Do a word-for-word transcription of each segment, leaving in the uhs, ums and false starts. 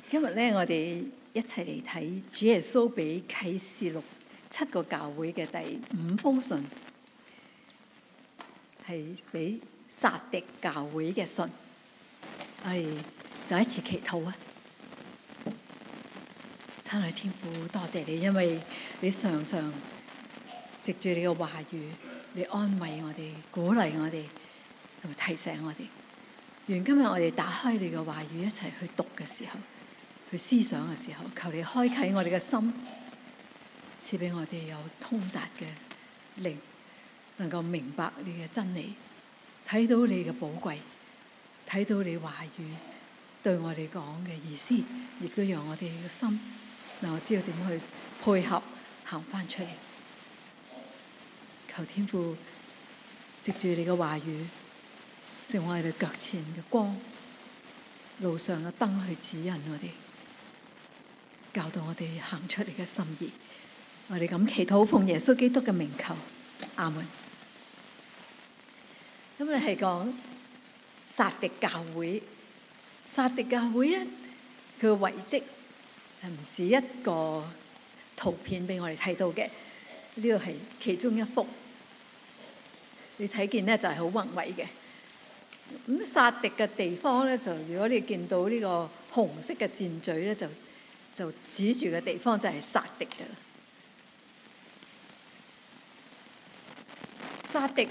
今日咧，我哋一齊嚟睇主耶穌俾啟示錄七個教會嘅第五封信，係俾撒狄教會嘅信。我哋再一次祈禱啊！親愛天父，多謝你，因為你常常藉住你嘅話語，你安慰我哋、鼓勵我哋，同埋提醒我哋。願今日我哋打開你嘅話語，一齊去讀嘅時候，去思想嘅時候，求你開啟我哋嘅心，賜俾我哋有通達嘅靈，能夠明白你嘅真理，睇到你嘅寶貴，睇到你話語對我哋講嘅意思，亦都讓我哋嘅心能夠知道點去配合行翻出嚟。求天父藉住你嘅話語，成為我哋腳前嘅光，路上嘅燈去指引我哋，教導我哋行出你嘅心意。我哋咁祈禱，奉耶穌基督嘅名求，阿門。咁你係講撒狄教會，撒狄教會咧，佢嘅遺跡係唔止一個圖片俾我哋睇到嘅，呢個係其中一幅。你睇見咧就係好宏偉嘅。咁撒狄嘅地方咧，就如果你見到呢個紅色嘅箭嘴咧，就就指住嘅地方就係撒狄嘅啦。撒狄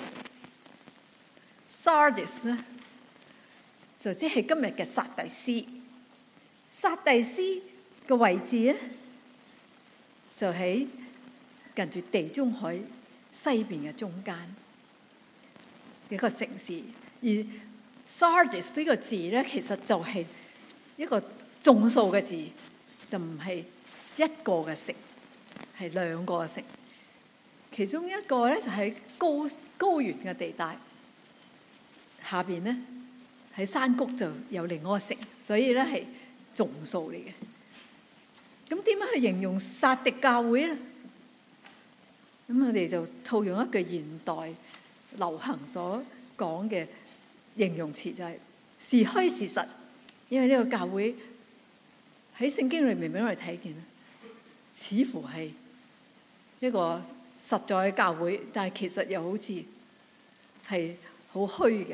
Sardis 咧，就即係今日嘅撒蒂斯。撒蒂斯嘅位置咧，就喺近住地中海西邊嘅中間一個城市。而 Sardis 呢個字咧，其實就係一個眾數嘅字，就唔係一個嘅城，係兩個嘅城。其中一個咧就喺高高原嘅地帶，下邊咧喺山谷就有另外一個城，所以咧係眾數嚟嘅。咁點樣去形容撒狄教會咧？咁我哋就套用一句現代流行所講嘅形容詞，就係是虛是實。因為呢個教會喺聖經裏面俾我哋睇見，似乎係一個實在嘅教會，但係其實又好似係好虛嘅。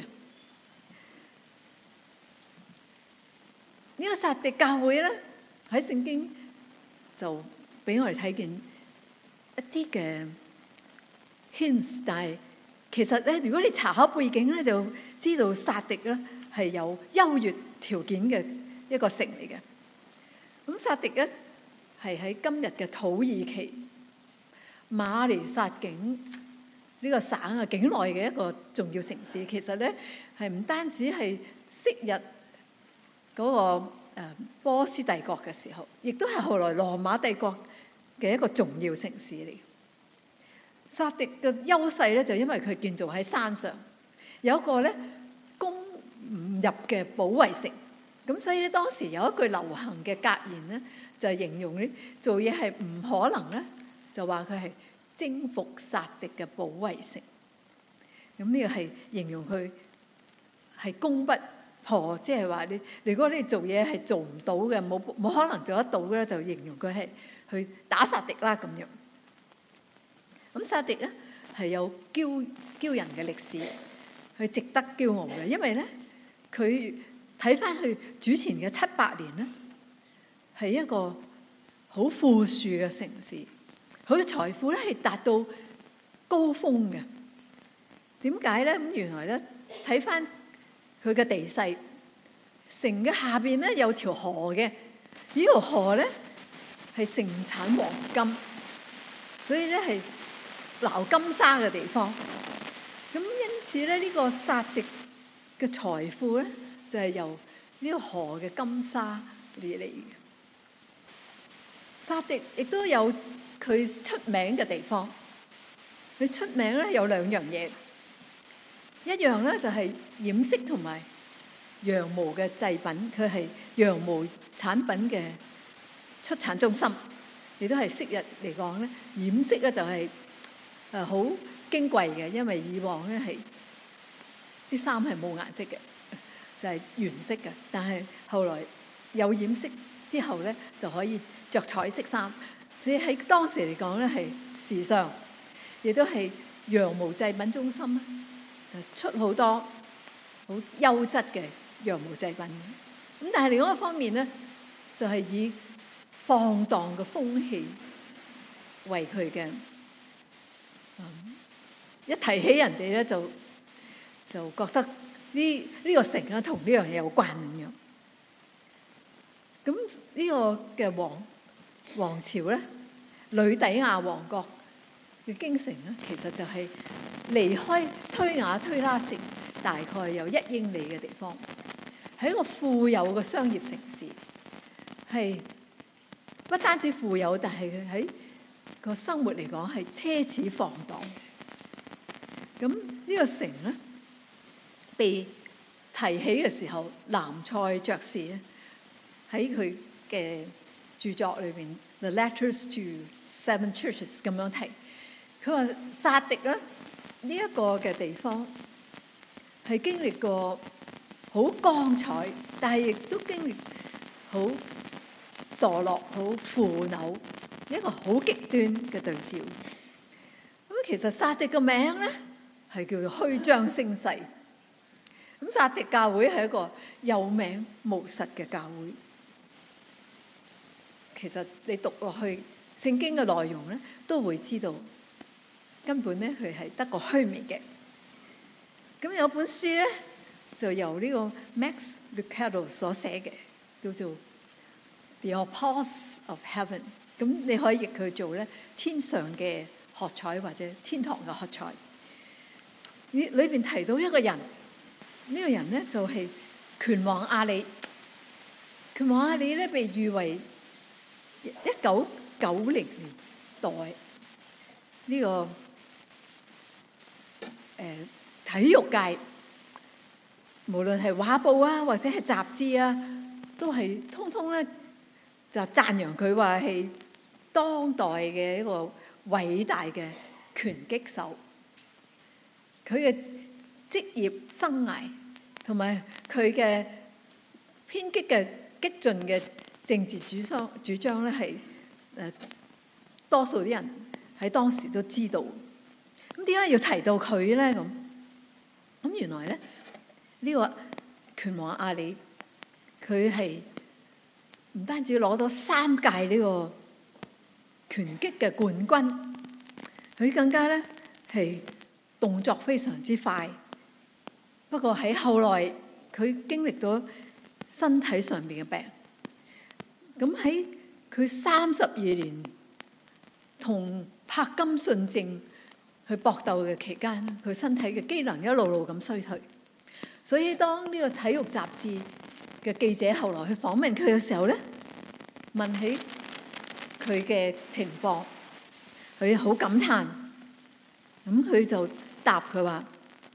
呢個撒狄教會咧，喺聖經就俾我哋睇見一啲嘅 hints， 但係其實咧，如果你查考背景咧，就知道撒狄咧係有優越條件嘅一個城嚟嘅。咁撒狄咧係喺今日嘅土耳其馬尼撒境呢個省啊境內嘅一個重要城市。其實咧係唔單止係昔日嗰個誒波斯帝國嘅時候，亦都係後來羅馬帝國嘅一個重要城市嚟。撒狄嘅優勢咧，就因為佢建造喺山上，有一個咧攻唔入嘅保衛城。咁所以咧，當時有一句流行嘅格言咧，就係形容咧做嘢係唔可能咧，就話佢係征服撒狄嘅保衛城。咁呢個係形容佢係攻不破，即係話你如果你做嘢係做唔到嘅，冇冇可能做得到嘅，就形容佢係去打撒狄啦咁樣。咁撒狄咧係有驕驕人嘅歷史，佢值得驕傲嘅，因為咧佢睇翻佢主前嘅七百年咧，係一個好富庶嘅城市，佢嘅財富咧係達到高峰嘅。點解咧？咁原來咧睇翻佢嘅地勢，城嘅下邊咧有條河嘅，呢條河咧係盛產黃金，所以咧係撈金沙嘅地方。咁因此咧，呢個撒狄嘅財富咧就係由呢個河嘅金沙而嚟嘅。撒狄亦都有佢出名嘅地方，佢出名咧有兩樣嘢，一樣咧就係染色同埋羊毛嘅製品，佢係羊毛產品嘅出產中心，亦都係昔日嚟講咧，染色咧就係誒好矜貴嘅，因為以往咧係啲衫係冇顏色嘅，就係原色嘅。但係後來有染色之後咧就可以着彩色衫，所以喺當時嚟講咧係時尚，亦都係羊毛製品中心咧，出好多好優質嘅羊毛製品。咁但係另外一方面咧，就係以放蕩嘅風氣為佢嘅，一提起人哋咧就就覺得呢呢個城咧同呢樣嘢有關咁樣。咁呢個嘅王王朝咧，呂底亞王國嘅京城咧，其實就係離開推雅推拉城大概有一英里嘅地方，係一個富有嘅商業城市，係不單止富有，但係佢喺個生活嚟講係奢侈放蕩。咁呢個城咧被提起嘅時候，南塞爵士咧喺佢嘅著作裏邊《The Letters to Seven Churches》咁樣提，佢話撒狄咧呢一個嘅地方係經歷過好光彩，但係亦都經歷好墮落、好腐朽，一個好極端嘅對照。咁其實撒狄個名咧係叫做虛張聲勢。咁撒狄教會係一個有名無實嘅教會。其實你讀落去聖經嘅內容咧，都會知道根本咧佢係得個虛名嘅。咁有本書咧就由呢個 Max Lucado 所寫嘅，叫做 The Applause of Heaven。咁你可以譯佢做咧天上嘅喝彩或者天堂嘅喝彩。裏裏邊提到一個人，呢、這個人咧就係拳王阿里。拳王阿里咧被譽為一九九零年代呢、這個誒、呃、體育界，無論係畫報啊或者係雜誌啊，都係通通咧就讚揚佢話係當代嘅一個偉大嘅拳擊手。佢嘅職業生涯同埋佢嘅偏激嘅激進嘅政治主張主張咧，係誒多數啲人喺當時都知道。咁點解要提到佢咧？咁咁原來咧呢、這個拳王阿里，佢係唔單止攞到三屆呢個拳擊嘅冠軍，佢更加咧係動作非常之快。不過喺後來佢經歷到身體上面嘅病。咁喺佢三十二年同柏金遜症去搏鬥嘅期間，佢身體嘅機能一路路咁衰退。所以當呢個體育雜誌嘅記者後來去訪問佢嘅時候咧，問起佢嘅情況，佢好感嘆。咁佢就答佢話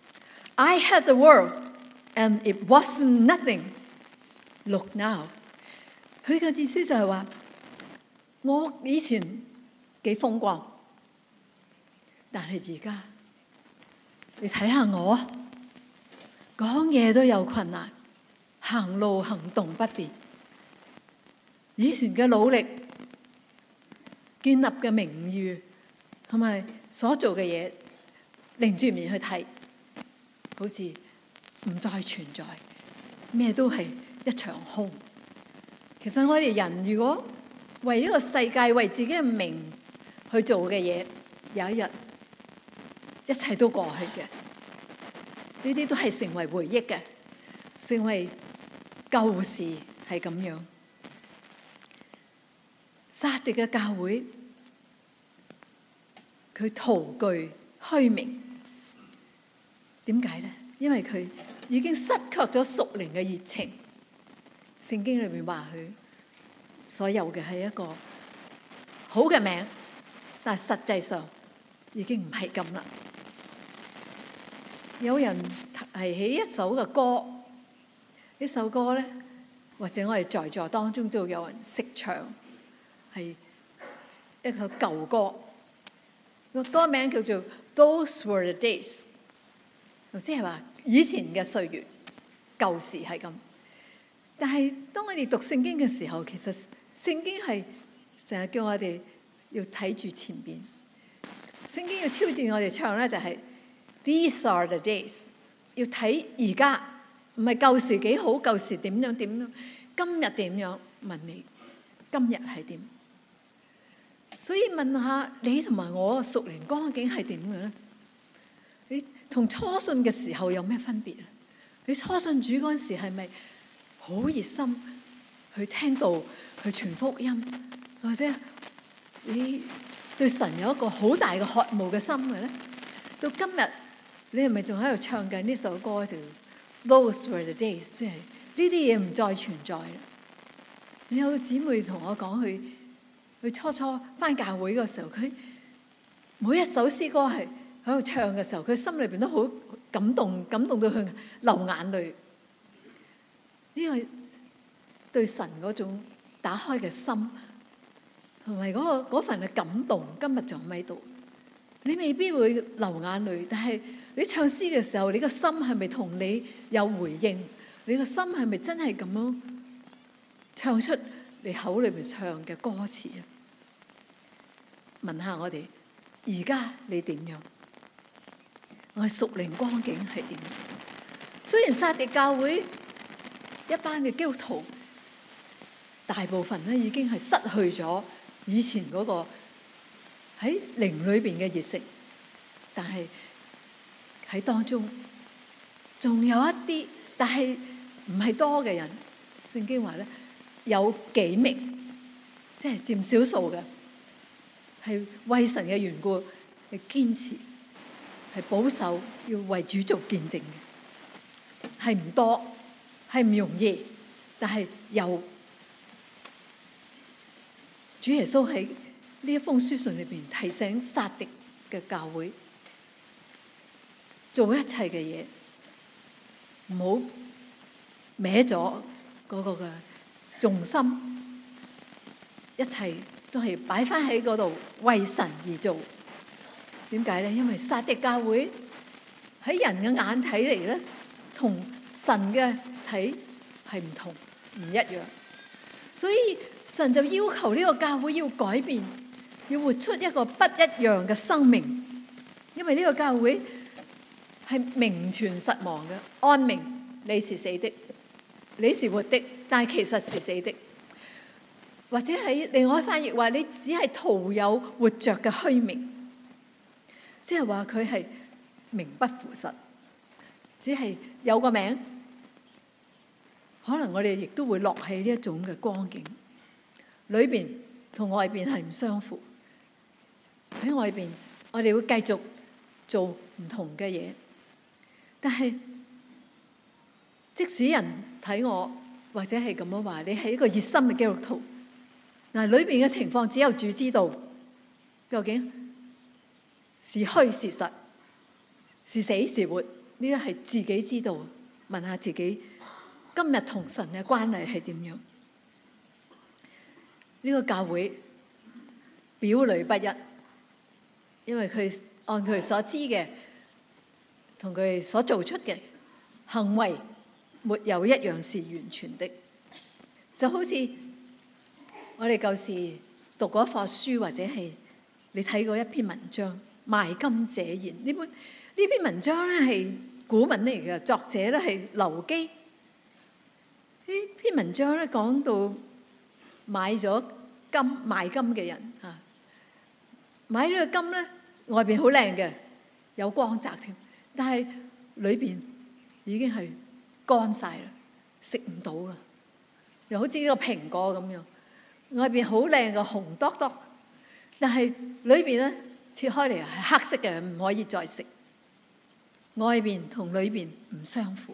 ：I had the world and it wasn't nothing. Look now. 佢嘅意思就係話，我以前幾風光，但係而家你睇下我，講嘢都有困難，行路行動不便。以前嘅努力、建立嘅名譽同埋所做嘅嘢，擰住面去睇，好似唔再存在，咩都係一場空。其實我哋人如果為呢個世界、為自己嘅名去做嘅嘢，有一日一切都過去嘅，呢啲都係成為回憶嘅，成為舊事，係咁樣。撒狄嘅教會，佢徒具虛名，點解咧？因為佢已經失卻咗屬靈嘅熱情。聖經裏面話佢所有嘅係一個好嘅名，但係實際上已經唔係咁啦。有人提起一首嘅歌，呢首歌咧，或者我哋在座當中都有人識唱，係一首舊歌。個歌名叫做《Those Were the Days》，即係話以前嘅歲月，舊時係咁。 但係當我哋讀聖經嘅時候，其實聖經係成日叫我哋要睇住前邊。聖經要挑戰我哋唱咧，就係 These are the days， 要睇而家，唔係舊時幾好，舊時點樣點樣，今日點樣？問你今日係點？所以問下你同埋我屬靈光景係點嘅咧？你同初信嘅時候有咩分別啊？你初信主嗰陣時係咪好熱心去聽道、去傳福音，或者你對神有一個好大嘅渴慕嘅心嘅咧？到今日你係咪仲喺度唱緊呢首歌？就 Those were the days， 即係呢啲嘢唔再存在啦。有個姊妹同我講，佢佢初初返教會嘅時候，佢每一首詩歌係喺度唱嘅時候，佢心裏邊都好感動，感動到佢流眼淚。呢個對神嗰種打開嘅心，同埋嗰個嗰份嘅感動，今日仲喺度。你未必會流眼淚，但係你唱詩嘅時候，你個心係咪同你有回應？你個心係咪真係咁樣唱出你口裏邊唱嘅歌詞啊？問下我哋，而家你點樣？我哋屬靈光景係點？雖然撒狄教會一班嘅基督徒，大部分咧已經係失去咗以前嗰個喺靈裏邊嘅熱誠，但係喺當中仲有一啲，但係唔係多嘅人。聖經話咧，有幾名，即係佔少數嘅，係為神嘅緣故係堅持，係保守，要為主做見證嘅，係唔多，係唔容易，但係有。主耶穌喺呢一封書信裏邊提醒撒狄嘅教會，做一切嘅嘢唔好歪咗嗰個嘅重心，一切都係擺翻喺嗰度為神而做。點解咧？因為撒狄教會喺人嘅眼睇嚟咧，同神嘅睇係唔同，唔一樣，所以神就要求呢個教會要改變，要活出一個不一樣嘅生命。因為呢個教會係名存實亡嘅，按名你是死的，你是活的，但係其實是死的。或者喺另外翻譯話，你只係徒有活着嘅虛名，即係話佢係名不符實，只係有個名。可能我哋亦都會落喺呢一種嘅光景裏邊，同外邊係唔相符。喺外邊，我哋會繼續做唔同嘅嘢，但係即使人睇我或者係咁樣話，你係一個熱心嘅基督徒，嗱，裏邊嘅情況只有主知道，究竟是虛是實，是死是活，呢啲係自己知道。問下自己，今日同神嘅關係係點樣？呢個教會表裏不一，因為佢按佢哋所知嘅，同佢哋所做出嘅行為，沒有一樣是完全的。就好似我哋舊時讀過一課書，或者係你睇過一篇文章《賣金者言》呢本呢篇文章咧係古文嚟嘅，作者咧係劉基。呢篇文章咧講到買咗金賣金嘅人嚇，買呢個金咧外邊好靚嘅，有光澤添，但係裏邊已經係乾晒啦，食唔到啦，又好似呢個蘋果咁樣，外邊好靚嘅紅篤篤，但係裏邊咧切開嚟係黑色嘅，唔可以再食。外邊同裏邊唔相符。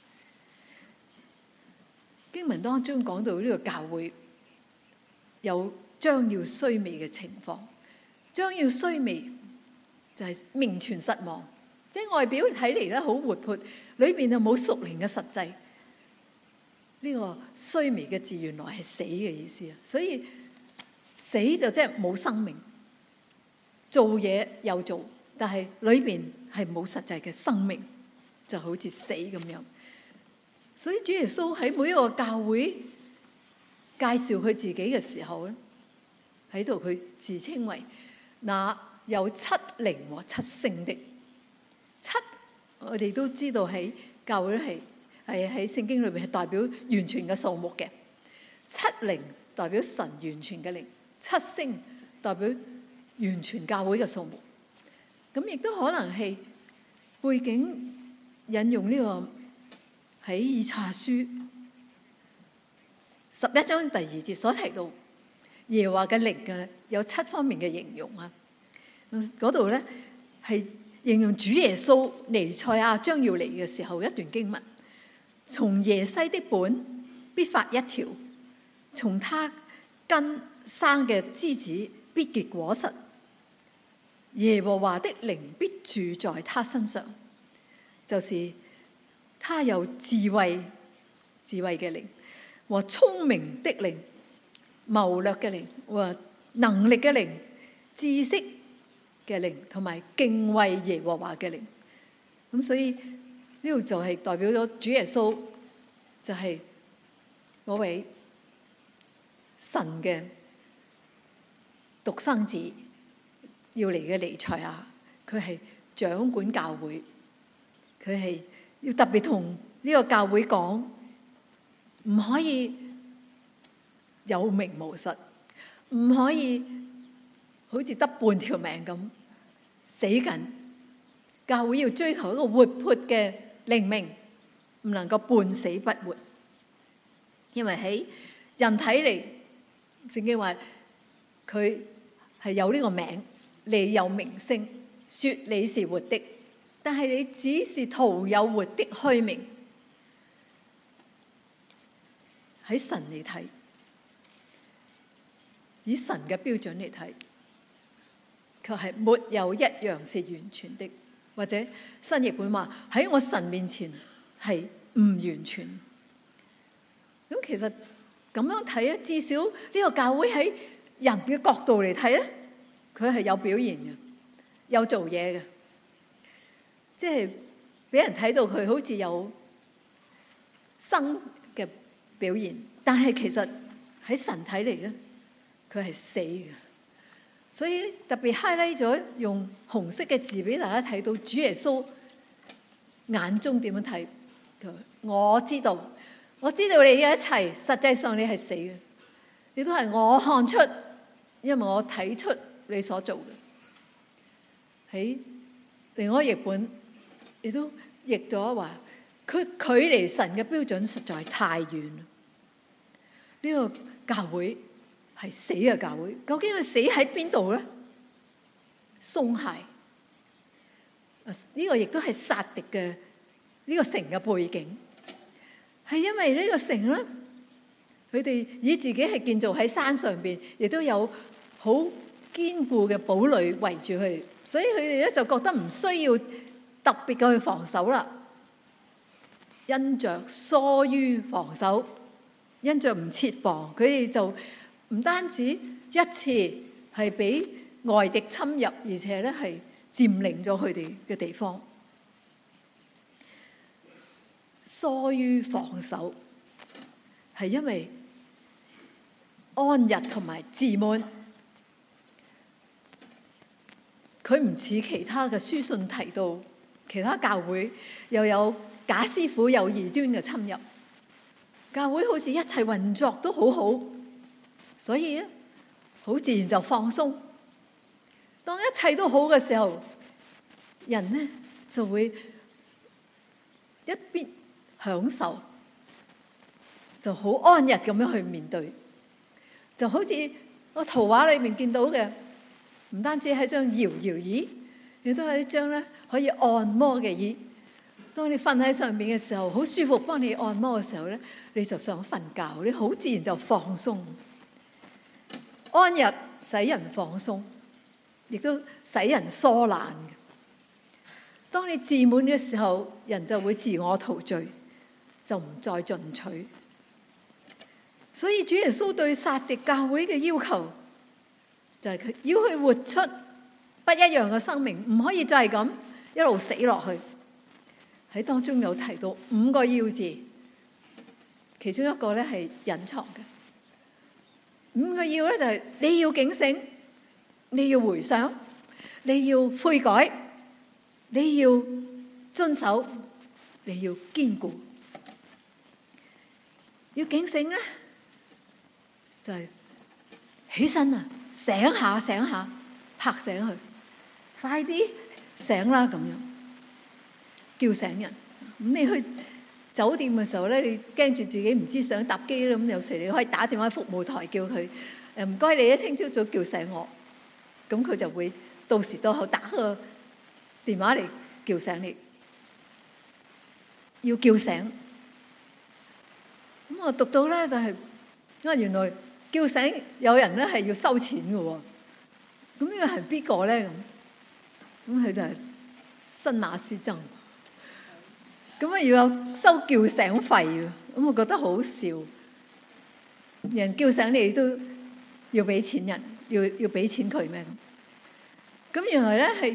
經文當中講到呢個教會有將要衰微嘅情況，將要衰微就係名存實亡，即係外表睇嚟咧好活潑，裏邊就冇屬靈嘅實際。呢個衰微嘅字原來係死嘅意思啊，所以死就即係冇生命，做嘢有做，但係裏邊係冇實際嘅生命，就好似死咁樣。 所以主耶穌喺每一個教會介紹佢自己嘅時候咧，喺度佢自稱為那有七靈和七星的。七我哋都知道喺教會係係喺聖經裏邊係代表完全嘅數目嘅。七靈代表神完全嘅靈，七星代表完全教會嘅數目。咁亦都可能係背景引用呢個喺以賽亞書十一章第二節所提到耶和華嘅靈嘅有七方面嘅形容啊。嗰度咧係形容主耶穌彌賽亞將要嚟嘅時候一段經文，從耶西的本必發一條，從他根生嘅枝子必結果實，耶和華的靈必住在他身上，就是他有智慧智慧嘅靈和聰明的靈、謀略嘅靈和能力嘅靈、知識嘅靈同埋敬畏耶和華嘅靈。咁所以呢度就係代表咗主耶穌就係嗰位神嘅獨生子要嚟嘅彌賽亞，佢係掌管教會，佢係要特別同呢個教會講，唔可以有名無實，唔可以好似得半條命咁死緊。教會要追求一個活潑嘅靈命，唔能夠半死不活。因為喺人睇嚟，聖經話佢係有呢個名，你有名聲，說你是活的，但係你只是徒有活的虛名。喺神嚟睇，以神嘅標準嚟睇，卻係沒有一樣是完全的。或者新譯本話喺我神面前係唔完全。咁其實咁樣睇咧，至少呢個教會喺人嘅角度嚟睇咧，佢係有表現嘅，有做嘢嘅，即係俾人睇到佢好似有生嘅表現，但係其實喺神睇嚟咧，佢係死嘅。所以特別 highlight 咗，用紅色嘅字俾大家睇到主耶穌眼中點樣睇。我知道，我知道你嘅一切，實際上你係死嘅，亦都係我看出，因為我睇出你所做嘅。喺另外一個譯本亦都譯咗話，佢距離神嘅標準實在太遠啦。呢個教會係死嘅教會，究竟佢死喺邊度咧？鬆懈，呢個亦都係撒狄嘅呢個城嘅背景，係因為呢個城咧，佢哋以自己係建造喺山上邊，亦都有好堅固嘅堡壘圍住佢，所以佢哋咧就覺得唔需要特別嘅去防守啦。因着疏於防守，因着唔設防，佢哋就唔單止一次係俾外敵侵入，而且咧係佔領咗佢哋嘅地方。疏於防守係因為安逸同埋自滿，佢唔似其他嘅書信提到，其他教會又有假師傅有異端嘅侵入，教會好似一切運作都好好。所以咧，好自然就放鬆。當一切都好嘅時候，人咧就會一邊享受，就好安逸咁樣去面對。就好似個圖畫裏面見到嘅，唔單止係張搖搖椅，亦都係一張咧可以按摩嘅椅。當你瞓喺上面嘅時候，好舒服，幫你按摩嘅時候咧，你就想瞓覺，你好自然就放鬆。安逸使人放鬆，亦都使人疏懶嘅。當你自滿嘅時候，人就會自我陶醉，就唔再進取。所以主耶穌對撒狄教會嘅要求就係佢要去活出不一樣嘅生命，唔可以就係咁一路死落去。喺當中有提到五個要字， 其中一個咧係隱藏嘅。五個要咧就係你要警醒，你要回想，你要悔改，你要遵守，你要堅固。要警醒咧，就係起身啊，醒下醒下，拍醒佢，快啲醒啦咁樣，叫醒人。咁你去酒店嘅時候咧，你驚住自己唔知想搭機啦，咁有時你可以打電話服務台叫佢，誒唔該你一聽朝早叫醒我，咁佢就會到時到候打個電話嚟叫醒你，要叫醒。咁我讀到咧就係，因為原來叫醒有人咧係要收錢嘅喎，咁呢個係邊個咧咁？咁佢就係新馬師曾。咁啊要有收叫醒費嘅，咁我覺得好笑。人叫醒你都要俾錢人，要要俾錢佢咩咁？咁原來咧係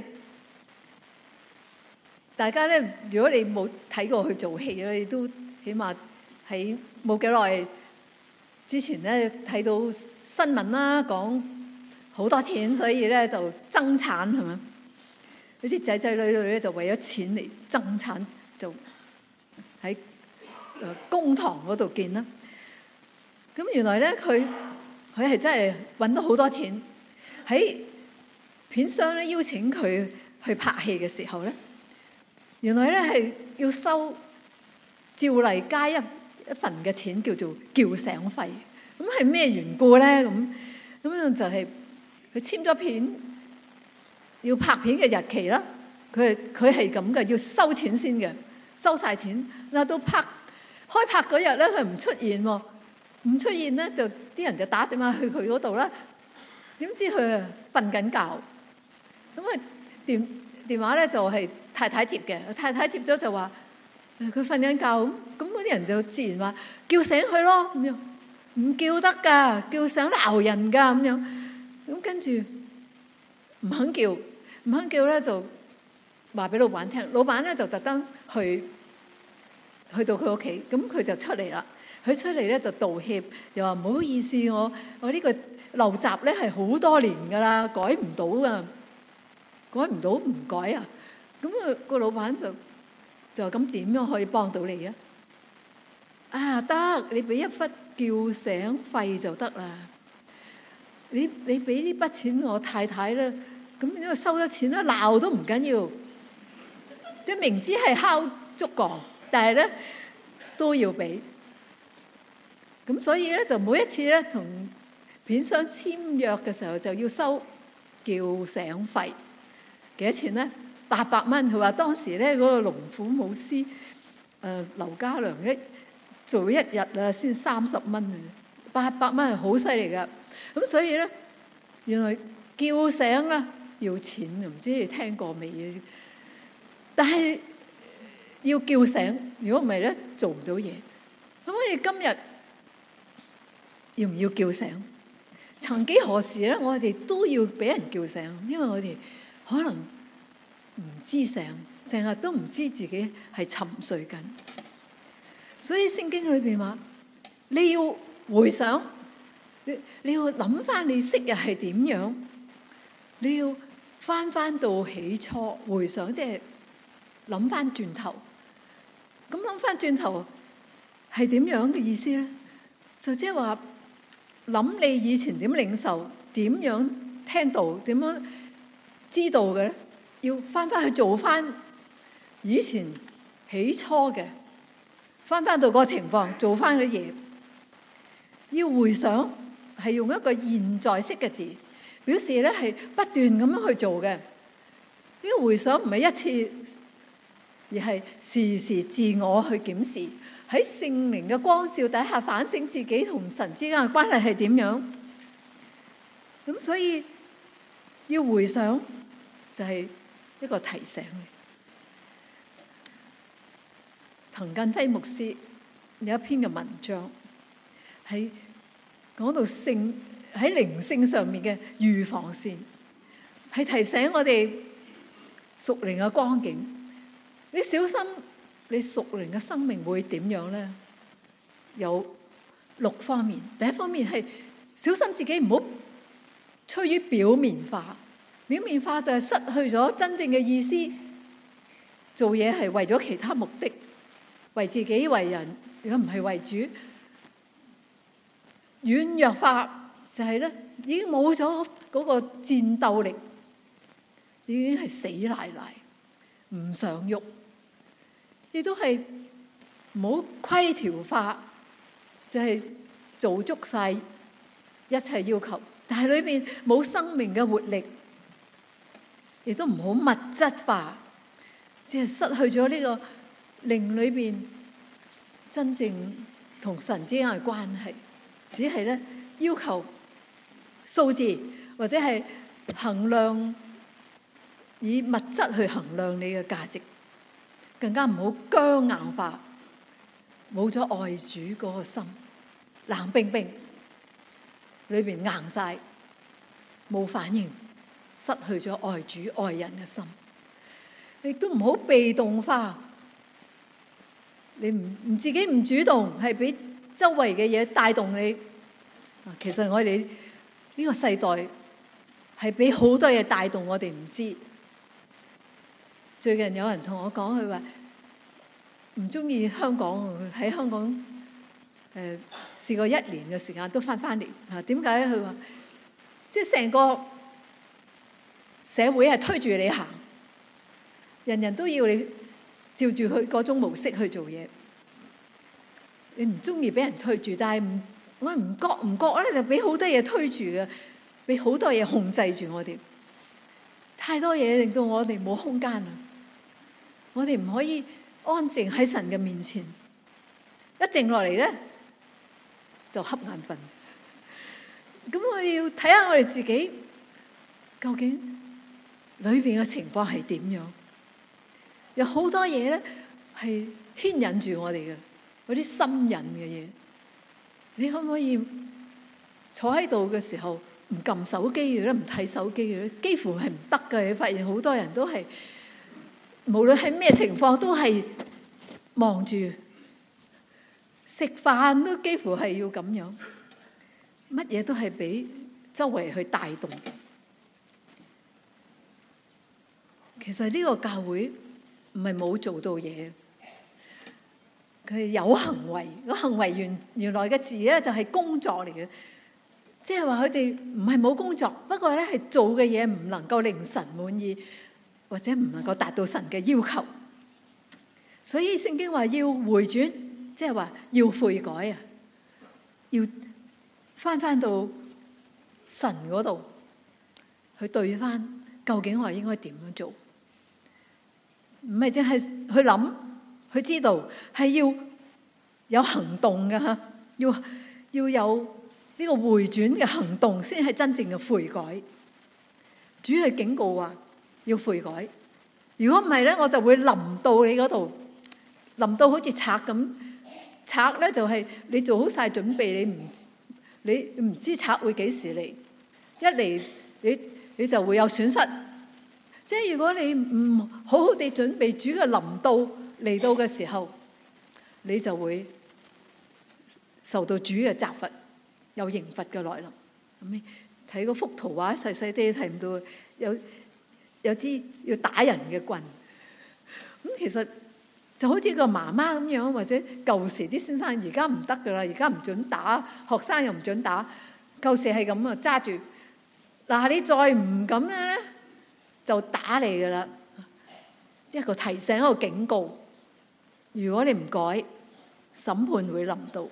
大家咧，如果你冇睇過佢做戲咧，你都起碼喺冇幾耐之前咧睇到新聞啦，講好多錢，所以咧就爭產係咪？嗰啲仔仔女女咧就為咗錢嚟爭產，就喺誒公堂嗰度見啦。咁原來咧佢佢係真係揾到好多錢。喺片商咧邀請佢去拍戲嘅時候咧，原來咧係要收照例加一一份嘅錢，叫做叫醒費。咁係咩緣故咧？咁咁樣就係佢簽咗片，要拍片嘅日期啦。佢佢係咁嘅，要收錢先嘅，收晒錢。嗱到拍開拍嗰日咧，佢唔出現喎，唔出現咧就啲人就打電話去佢嗰度啦。點知佢啊瞓緊覺，咁啊電電話咧就係太太接嘅，太太接咗就話誒佢瞓緊覺，咁咁嗰啲人就自然話叫醒佢咯，咁樣唔叫得㗎，叫醒鬧人㗎咁樣，咁跟住唔肯叫，唔肯叫咧就話俾老闆聽，老闆咧就特登去去到佢屋企，咁佢就出嚟啦。佢出嚟咧就道歉，又話唔好意思，我我呢個陋習咧係好多年㗎啦，改唔到啊，改唔到唔改啊。咁啊個老闆就就咁點樣可以幫到你啊？啊得，你俾一忽叫醒費就得啦。你你俾呢筆錢我太太咧，咁因為收咗錢啦，鬧都唔緊要，即係明知係敲竹槓，但係咧都要俾。咁所以咧就每一次咧同片商簽約嘅時候就要收叫醒費，幾多錢咧？八百蚊。佢話當時咧嗰個龍虎武師誒劉家良一做一日啊先三十蚊啊，八百蚊係好犀利噶。咁所以咧原來叫醒啦要錢，唔知你聽過未啊？但係要叫醒，如果唔係咧做唔到嘢。咁我哋今日要唔要叫醒？曾幾何時咧，我哋都要俾人叫醒，因為我哋可能唔知醒，成日都唔知自己係沉睡緊。所以聖經裏邊話，你要回想，你你要諗翻你昔日係點樣，你要翻翻到起初，回想即係諗翻轉頭。咁諗翻轉頭係點樣嘅意思咧？就即係話，諗你以前點領受，點樣聽到，點樣知道嘅咧？要翻翻去做翻以前起初嘅，翻翻到個情況，做翻嘅嘢。要回想係用一個現在式嘅字，表示咧係不斷咁樣去做嘅。呢個回想唔係一次，而係時時自我去檢視。喺聖靈嘅光照底下反省自己同神之間嘅關係係點樣。咁所以要回想就係一個提醒。滕近輝牧師有一篇嘅文章係講到聖喺靈性上面嘅預防線，係提醒我哋屬靈嘅光景。你小心你屬靈嘅生命會點樣咧？ 有六方面。第一方面係小心自己唔好趨於表面化，表面化就係失去咗真正嘅意思。做嘢係為咗其他目的，為自己為人，如果唔係為主。軟弱化就係咧，已經冇咗嗰個戰鬥力，已經係死賴賴，唔想喐。亦都係唔好規條化，就係做足晒一切要求，但係裏邊冇生命嘅活力。亦都唔好物質化，即係失去咗呢個靈裏邊真正同神之間嘅關係，只係咧要求數字或者係衡量，以物質去衡量你嘅價值，更加唔好僵硬化，冇咗愛主嗰個心，冷冰冰，裏邊硬晒，冇反應，失去咗愛主愛人嘅心。亦都唔好被動化，你唔唔自己唔主動，係俾周圍嘅嘢帶動你。其實我哋呢個世代係俾好多嘢帶動我哋唔知。最近有人同我講，佢話唔中意香港，喺香港誒、呃、試過一年嘅時間都翻翻嚟。啊，點解？佢話即係成個社會係推住你行，人人都要你照住佢嗰種模式去做嘢。你唔中意俾人推住，但係唔我唔覺唔覺咧，就俾好多嘢推住嘅，俾好多嘢控制住我哋。太多嘢令到我哋冇空間啦。我哋唔可以安靜喺神嘅面前，一靜落嚟咧就瞌眼瞓。咁我哋要睇下我哋自己究竟裏邊嘅情況係點樣？有好多嘢咧係牽引住我哋嘅，嗰啲心癮嘅嘢。你可唔可以坐喺度嘅時候唔撳手機嘅咧，唔睇手機嘅咧？幾乎係唔得嘅。你發現好多人都係無論係咩情況都係望住食飯，都幾乎係要咁樣，乜嘢都係俾周圍去帶動。其實呢個教會唔係冇做到嘢，佢係有行為。個行為原原來嘅字咧就係工作嚟嘅，即係話佢哋唔係冇工作，不過咧係做嘅嘢唔能夠令神滿意，或者唔能夠達到神嘅要求。所以聖經話要回轉，即係話要悔改啊，要翻翻到神嗰度去對翻，究竟我應該點樣做？唔係淨係去諗，去知道，係要有行動嘅吓，要要有呢個回轉嘅行動，先係真正嘅悔改。主係警告話要悔改，如果唔係咧，我就會臨到你嗰度，臨到好似賊咁。賊咧就係你做好晒準備，你唔你唔知賊會幾時嚟，一嚟你你就會有損失。即係如果你唔好好地準備，主嘅臨到嚟到嘅時候，你就會受到主嘅責罰，有刑罰嘅來臨。咁睇嗰幅圖畫細細啲睇唔到，有有支要打人嘅棍。咁其實就好似個媽媽咁樣，或者舊時啲先生，而家唔得噶啦，而家唔准打，學生又唔准打。舊時係咁啊，揸住嗱，你再唔咁樣咧，就打你噶啦，一個提醒，一個警告。如果你唔改，審判會臨到。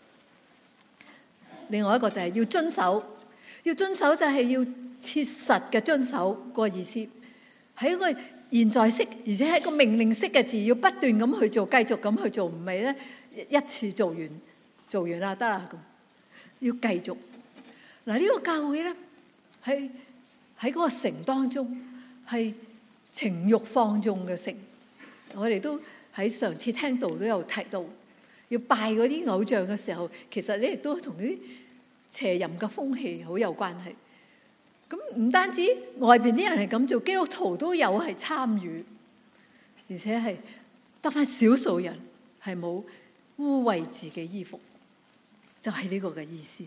另外一個就係要遵守，要遵守就係要切實嘅遵守個意思，係一個現在式，而且係一個命令式嘅字，要不斷咁去做，繼續咁去做，唔係咧一次做完做完啦得啦咁，要繼續。嗱，呢個教會咧喺喺嗰個城當中係情慾放縱嘅城，我哋都喺上次聽道都有提到，要拜嗰啲偶像嘅時候，其實咧亦都同啲邪淫嘅風氣好有關係。咁唔單止外邊啲人係咁做，基督徒都有係參與，而且係得返少數人係冇污穢自己衣服。 就係呢個嘅意思。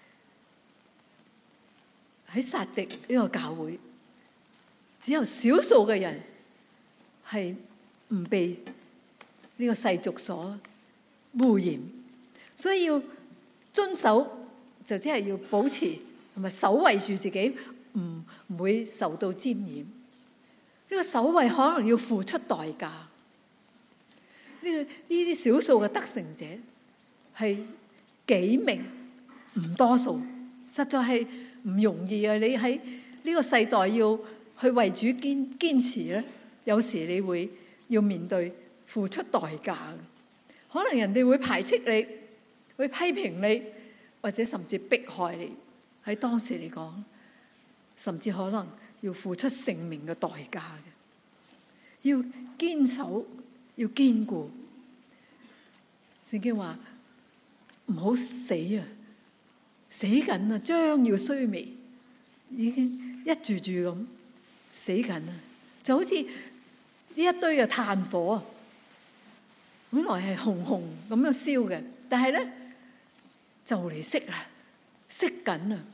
喺撒狄呢個教會，只有少數嘅人係唔被呢個世俗所污染，所以要遵守，就只係要保持同埋守衛住自己，唔唔會受到沾染。呢個守衛可能要付出代價。呢個呢啲少數嘅得勝者係幾名唔多數，實在係唔容易啊！你喺呢個世代要去為主堅堅持咧，有時你會要面對付出代價。可能人哋會排斥你，會批評你，或者甚至迫害你。喺當時嚟講，甚至可能要付出性命嘅代價嘅。要堅守，要堅固。聖經話唔好死啊！死緊啊！將要衰微，已經一住住咁死緊啊！就好似呢一堆嘅炭火，本來係紅紅咁樣燒嘅，但係咧就嚟熄啦，熄緊啊！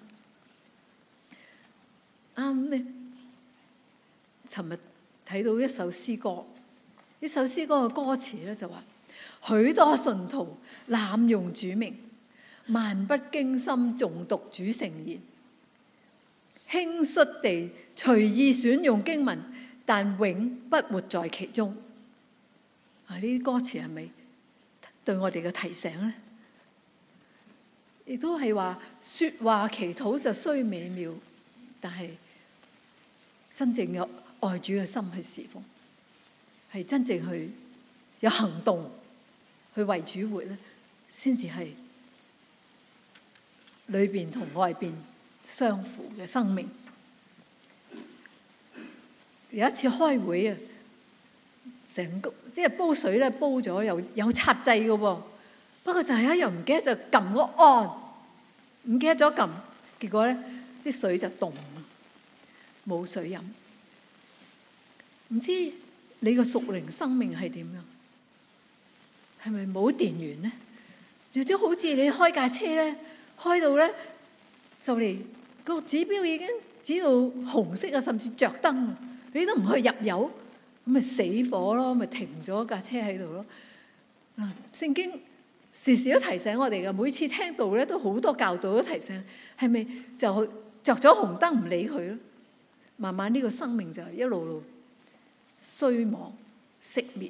啱咧，尋日睇到一首詩歌，呢首詩歌嘅歌詞咧就話：許多信徒濫用主名，漫不經心誦讀主聖言，輕率地隨意選用經文，但永不活在其中。啊！呢啲歌詞係咪對我哋嘅提醒呢？亦都係話說話祈禱就雖美妙，但係真正有愛主嘅心去侍奉，係真正去有行動去為主活咧，先至係裏邊同外邊相符嘅生命。有一次開會啊，成個即係煲水咧，煲咗又有插掣嘅喎，不過就係一樣唔記得就撳個按，唔記得咗撳，結果咧啲水就凍，冇水飲。唔知你個屬靈生命係點樣？係咪冇電源咧？或者好似你開架車咧，開到咧就嚟個指標已經指到紅色啊，甚至着燈，你都唔去入油，咁咪死火咯，咪停咗架車喺度咯。嗱，聖經時時都提醒我哋嘅，每次聽到咧都好多教導都提醒，係咪就着咗紅燈唔理佢咯？慢慢呢個生命就一路路衰亡熄滅。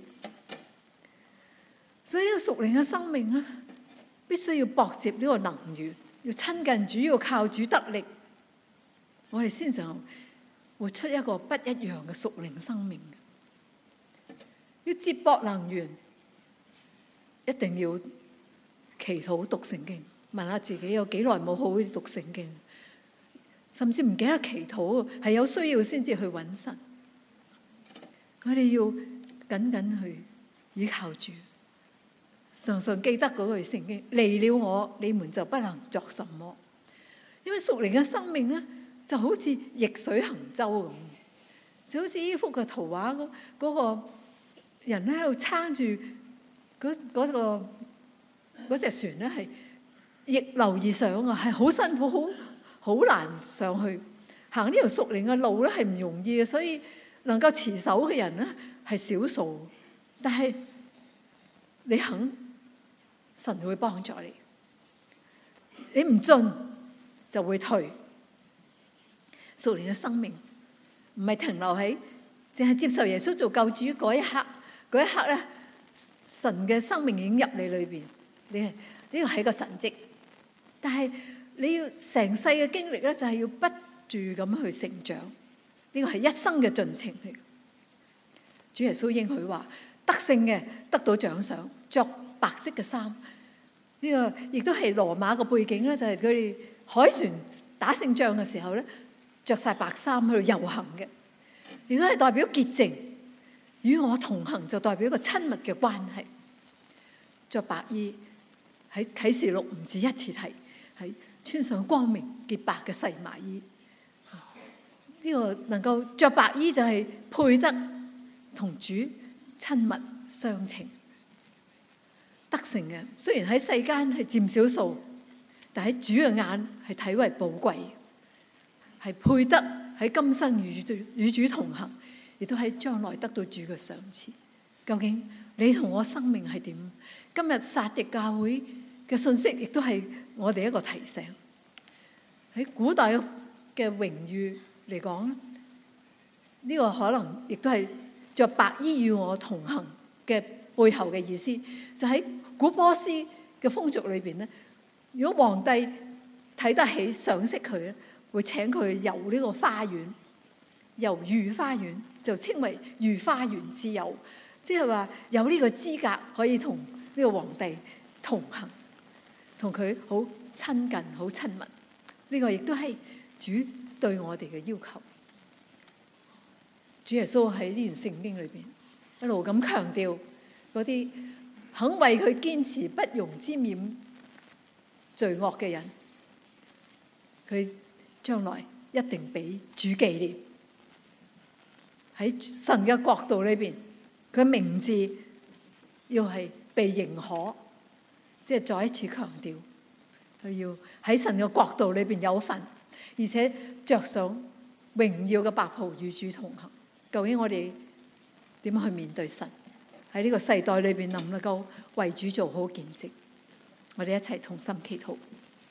所以呢個屬靈嘅生命咧，必須要駁接呢個能源，要親近主，要靠主得力，我哋先就活出一個不一樣嘅屬靈生命。要接駁能源，一定要祈禱讀聖經，問下自己有幾耐冇好好讀聖經，甚至唔記得祈禱，係有需要先至去揾神。我哋要緊緊去依靠主，常常記得嗰句聖經：離了我，你們就不能作什麼。因為屬靈嘅生命咧，就好似逆水行舟咁，就好似呢幅嘅圖畫嗰嗰個人咧喺度撐住嗰嗰個嗰隻船咧，係逆流而上啊，係好辛苦，好好難上去。行呢條屬靈嘅路咧係唔容易嘅，所以能夠持守嘅人咧係少數。但係你肯，神會幫助你。你唔進就會退。屬靈嘅生命唔係停留喺淨係接受耶穌做救主嗰一刻，嗰一刻咧，神嘅生命已經入你裏邊。你係呢個係個神蹟，但係你要成世嘅經歷咧，就係要不住咁去成長。呢個係一生嘅進程嚟。主耶穌應許話：得勝嘅得到獎賞，着白色嘅衫。呢個亦都係羅馬嘅背景咧，就係佢哋海船打勝仗嘅時候咧，着晒白衫喺度遊行嘅，亦都係代表潔淨。與我同行就代表一個親密嘅關係。着白衣喺啟示錄唔止一次提，係穿上光明潔白嘅細麻衣。呢、這個能夠着白衣就係配得同主親密相稱。得勝嘅雖然喺世間係佔少數， 但喺主嘅眼係睇為寶貴，係配得喺今生與主與主同行，亦都喺將來得到主嘅賞賜。究竟你同我生命係點？今日撒狄教會嘅信息亦都係我哋一個提醒。喺古代嘅榮譽嚟講，呢個可能亦都係着白衣與我同行嘅背後嘅意思。就喺古波斯嘅風俗裏邊咧，如果皇帝睇得起賞識佢咧，會請佢遊呢個花園，遊御花園，就稱為御花園之友，即係話有呢個資格可以同呢個皇帝同行，同佢好親近、好親密。呢個亦都係主對我哋嘅要求。主耶穌喺呢段聖經裏邊一路咁強調，嗰啲肯為佢堅持不容沾染罪惡嘅人，佢將來一定俾主紀念。喺神嘅國度裏邊，佢名字要係被認可，即係再一次強調，佢要喺神嘅國度裏邊有份，而且着上榮耀嘅白袍與主同行。究竟我哋點樣去面對神？喺呢個世代裏邊能唔能夠為主做好見證？我哋一齊同心祈禱。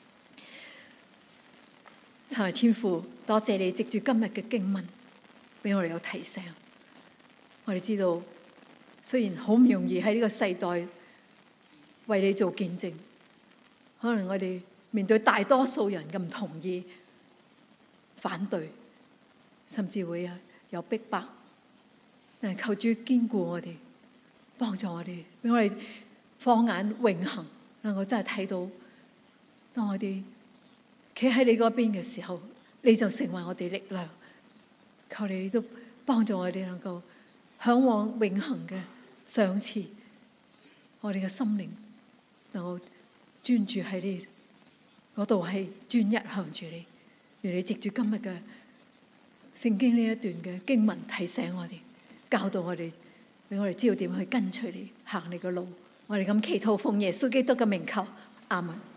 親愛天父，多謝你藉住今日嘅經文俾我哋有提醒。我哋知道雖然好唔容易喺呢個世代為你做見證，可能我哋面對大多數人嘅唔同意、反對，甚至會有逼迫，但係求主堅固我哋，幫助我哋，俾我哋放眼永恆，能夠真係睇到，當我哋企喺你嗰邊嘅時候，你就成為我哋力量。求你都幫助我哋能夠向往永恆嘅賞賜，我哋嘅心靈能夠專注喺你嗰度，係專一向住你。願你藉住今日嘅聖經呢一段嘅經文提醒我哋，教導我哋，俾我哋知道點去跟隨你，行你嘅路。我哋咁祈禱奉耶穌基督嘅名求，阿門。